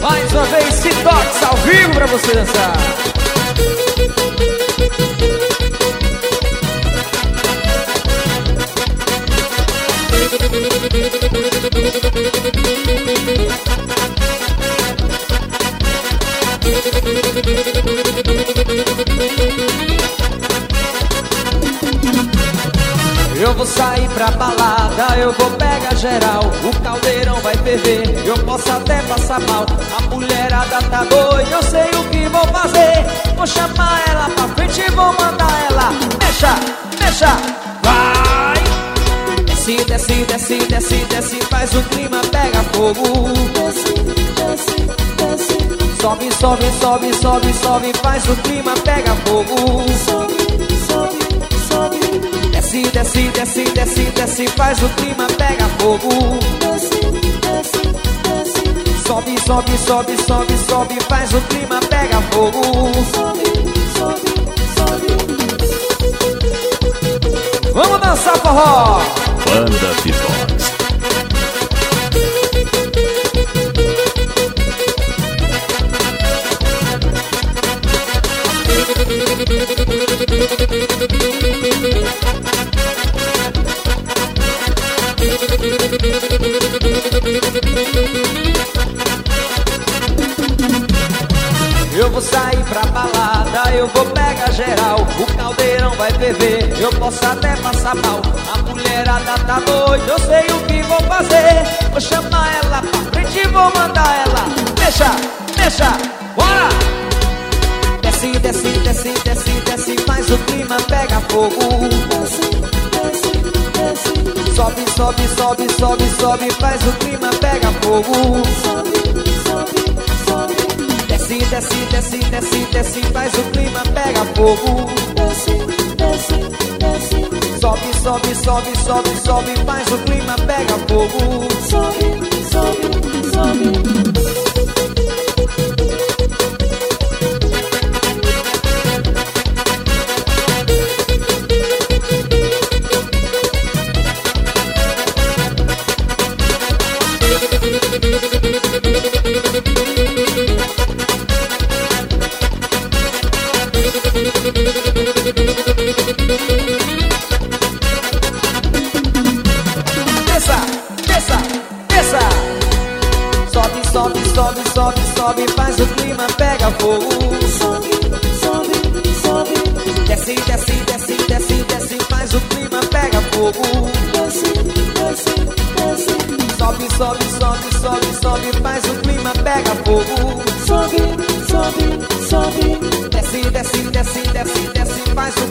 Mais uma vez, Citox ao vivo pra você dançar. Eu vou sair pra balada, eu vou pegar geral. O caldeirão vai ferver, eu posso até passar mal. A mulherada tá doida, eu sei o que vou fazer. Vou chamar ela pra frente e vou mandar ela. Mexa, mexa, vai. Desce, desce, desce, desce, desce, faz o clima, pega fogo. Desce, desce, desce. Sobe, sobe, sobe, sobe, sobe, faz o clima, pega fogo. Sobe, sobe, sobe. Desce, desce, desce, desce, desce, faz o clima, pega fogo. Desce, desce, desce. Sobe, sobe, sobe, sobe, sobe, faz o clima, pega fogo. Sobe, sobe, sobe. Vamos dançar forró. Banda Citox. Eu vou sair pra balada, eu vou pegar geral. O caldeirão vai ferver, eu posso até passar mal. A mulherada tá doida, eu sei o que vou fazer. Vou chamar ela pra frente e vou mandar ela. Mexa, mexa, bora! Desce, desce, desce, desce, desce, faz o clima, pega fogo. Desce, desce, desce. Sobe, sobe, sobe, sobe, sobe, faz o clima, pega fogo. Sobe, sobe, sobe. Desce, desce, desce, desce, desce, faz o clima, pega fogo. Desce, desce, desce. Sobe, sobe, sobe, sobe, sobe, faz o clima, pega fogo. Sobe, sobe, sobe. Desça, desça, desça. Sobe, sobe, sobe, sobe, sobe, faz o clima, pega fogo. Sobe, sobe, sobe. Desce, desce, desce, desce, desce, faz o clima, pega fogo. Desce, desce, desce. Sobe, sobe, sobe, sobe, sobe, faz o clima, pega fogo. Sobe, sobe, sobe. Desce, desce, desce, desce, desce, faz o